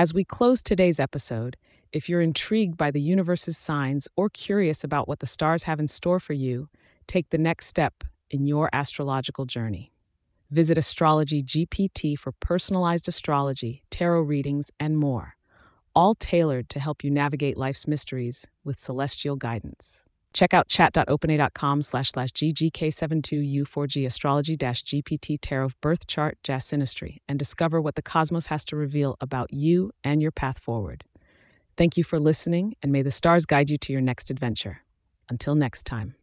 As we close today's episode, if you're intrigued by the universe's signs or curious about what the stars have in store for you, take the next step in your astrological journey. Visit Astrology GPT for personalized astrology, tarot readings, and more, all tailored to help you navigate life's mysteries with celestial guidance. Check out chat.openai.com/ggk72u4g astrology-gpt tarot birth chart synastry and discover what the cosmos has to reveal about you and your path forward. Thank you for listening, and may the stars guide you to your next adventure. Until next time.